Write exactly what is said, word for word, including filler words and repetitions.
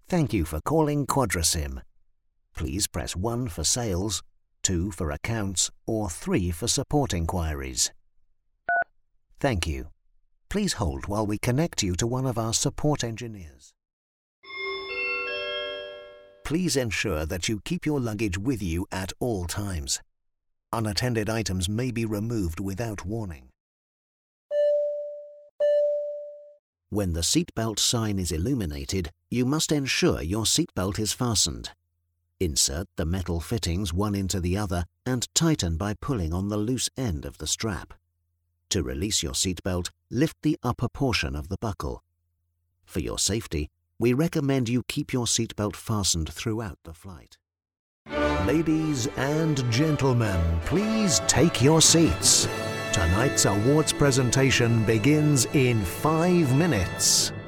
Thank you for calling Quadrasim. Please press one for sales, two for accounts, or three for support inquiries. Thank you. Please hold while we connect you to one of our support engineers. Please ensure that you keep your luggage with you at all times. Unattended items may be removed without warning. When the seatbelt sign is illuminated, you must ensure your seatbelt is fastened. Insert the metal fittings one into the other and tighten by pulling on the loose end of the strap. To release your seatbelt, lift the upper portion of the buckle. For your safety, we recommend you keep your seatbelt fastened throughout the flight. Ladies and gentlemen, please take your seats. Tonight's awards presentation begins in five minutes.